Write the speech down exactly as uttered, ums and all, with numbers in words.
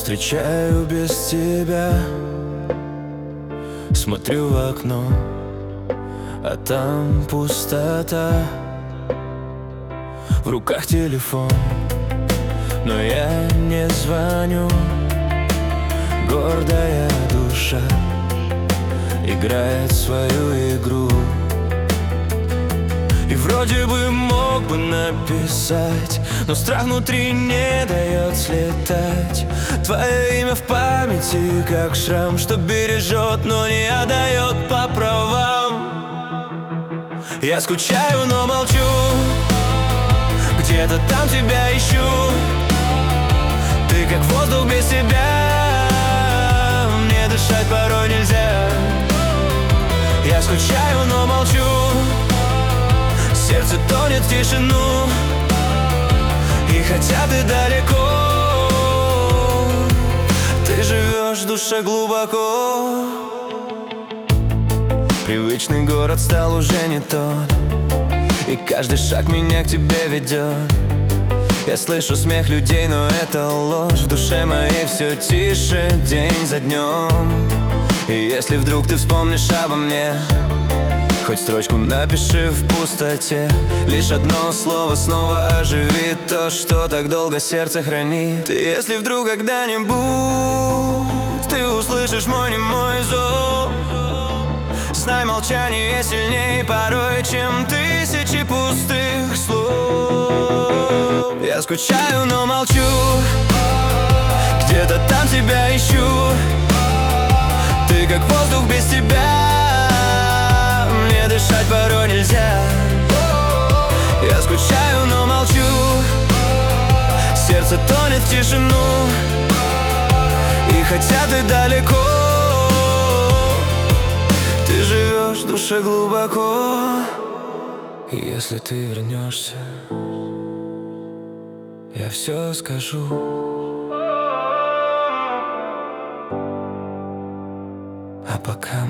Встречаю без тебя, смотрю в окно, а там пустота. В руках телефон, но я не звоню. Гордая душа играет свою игру. И вроде бы мог бы написать, но страх внутри не дает слетать. Твое имя в памяти, как шрам, что бережет, но не отдает по правам. Я скучаю, но молчу, где-то там тебя ищу. Ты как воздух без тебя, мне дышать порой нельзя. Я скучаю, но молчу, сердце тонет в тишину. И хотя ты далеко, ты живешь в душе глубоко. Привычный город стал уже не тот, и каждый шаг меня к тебе ведет. Я слышу смех людей, но это ложь. В душе моей все тише день за днем. И если вдруг ты вспомнишь обо мне, хоть строчку напиши в пустоте. Лишь одно слово снова оживит то, что так долго сердце хранит. И если вдруг когда-нибудь ты услышишь мой немой зов, знай, молчание сильнее порой, чем тысячи пустых слов. Я скучаю, но молчу, где-то там тебя ищу. Ты как воздух без тебя, мне дышать порой нельзя. Я скучаю, но молчу, сердце тонет в тишину. И хотя ты далеко, ты живешь в душе глубоко. И если ты вернешься, я все скажу. А пока